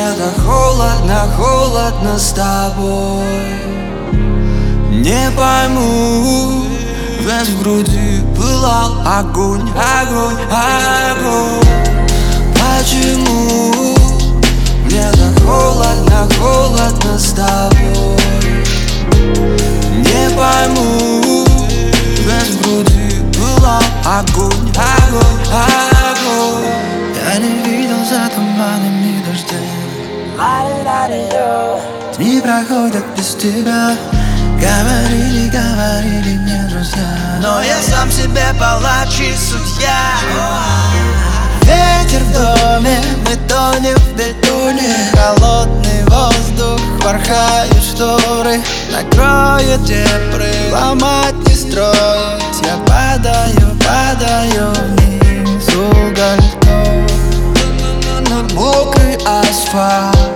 так холодно, холодно с тобой. Не пойму, ведь в груди пылал огонь, огонь, огонь. Почему мне так холодно, холодно с тобой? Не пойму, ведь в груди пылал огонь, огонь, огонь. Я не видел за туманами дождей. Дни проходят без тебя. Говорили, говорили мне друзья, но я сам себе палач и судья. Ветер в доме, мы тонем в бетоне. Холодный воздух, порхают шторы. Накроет дебры, ломать не строить. Я падаю, падаю вниз угольком. На мокрый асфальт,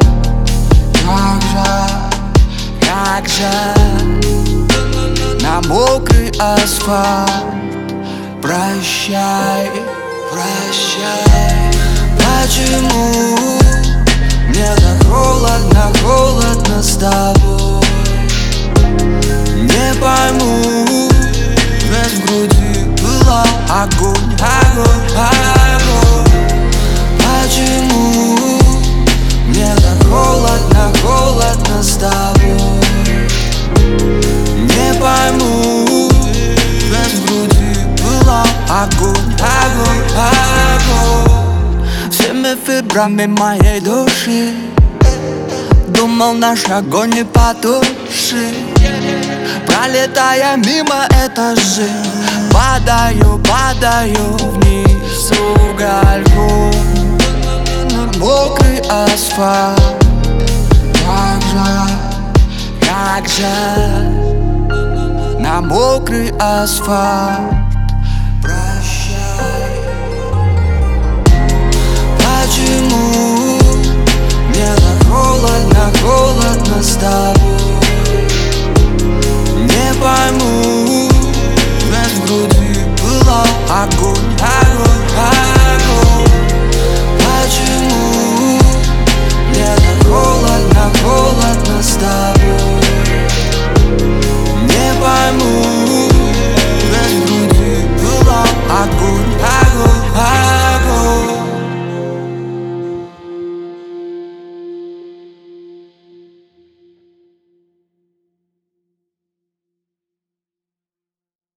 как жаль, на мокрый асфальт. Прощай, прощай. Почему мне так холодно, холодно с тобой? Не пойму, ведь в груди пылал огонь, огонь, огонь. Почему мне так холодно, холодно с тобой? Не пойму, ведь в груди пылал огонь, огонь, огонь. Всеми фибрами моей души думал, наш огонь не потушит. Пролетая мимо этажей, падаю, падаю вниз угольком. Мокрый асфальт, как жаль, на мокрый асфальт. Прощай. Почему мне так холодно, холодно с тобой? Не пойму,